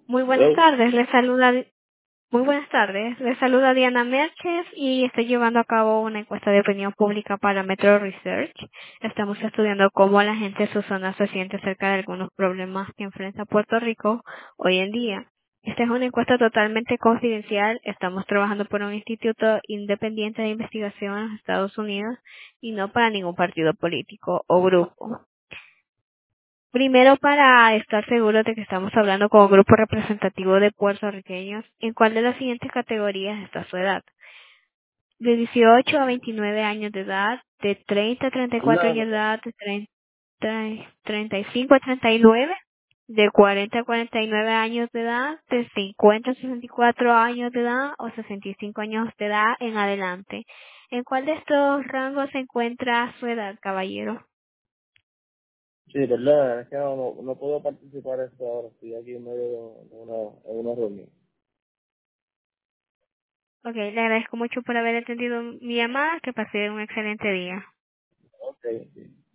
Muy buenas Hello. tardes, muy buenas tardes. Les saluda Diana Merches y estoy llevando a cabo una encuesta de opinión pública para Metro Research. Estamos estudiando cómo la gente de su zona se siente acerca de algunos problemas que enfrenta Puerto Rico hoy en día. Esta es una encuesta totalmente confidencial. Estamos trabajando por un instituto independiente de investigación en los Estados Unidos y no para ningún partido político o grupo. Primero, para estar seguros de que estamos hablando con un grupo representativo de puertorriqueños, ¿en cuál de las siguientes categorías está su edad? De 18 a 29 años de edad, de 30 a 34 No, años de edad, de 35 a 39, de 40 a 49 años de edad, de 50 a 64 años de edad o 65 años de edad en adelante. ¿En cuál de estos rangos se encuentra su edad, caballero? sí, verdad, es que no puedo participar esto ahora, estoy aquí en medio de una reunión. Ok, le agradezco mucho por haber atendido mi llamada. Que pase un excelente día. Ok, sí.